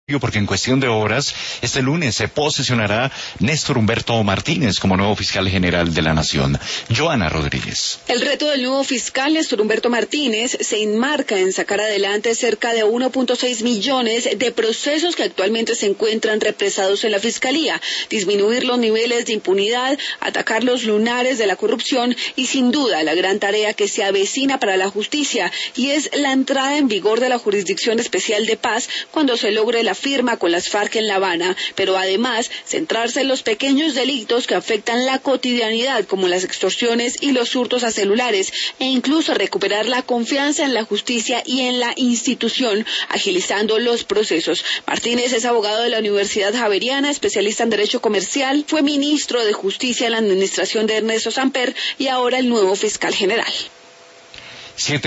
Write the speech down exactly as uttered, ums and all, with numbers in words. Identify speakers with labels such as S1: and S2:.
S1: porque en cuestión de horas, este lunes se posesionará Néstor Humberto Martínez como nuevo fiscal general de la Nación. Joana Rodríguez.
S2: El reto del nuevo fiscal Néstor Humberto Martínez se enmarca en sacar adelante cerca de uno punto seis millones de procesos que actualmente se encuentran represados en la Fiscalía, disminuir los niveles de impunidad, atacar los lunares de la corrupción y sin duda la gran tarea que se avecina para la justicia, y es la entrada en vigor de la Jurisdicción Especial de Paz cuando se logre la firma con las FARC en La Habana, pero además centrarse en los pequeños delitos que afectan la cotidianidad, como las extorsiones y los hurtos a celulares, e incluso recuperar la confianza en la justicia y en la institución, agilizando los procesos. Martínez es abogado de la Universidad Javeriana, especialista en Derecho Comercial, fue ministro de Justicia en la administración de Ernesto Samper y ahora el nuevo fiscal general.
S1: Siete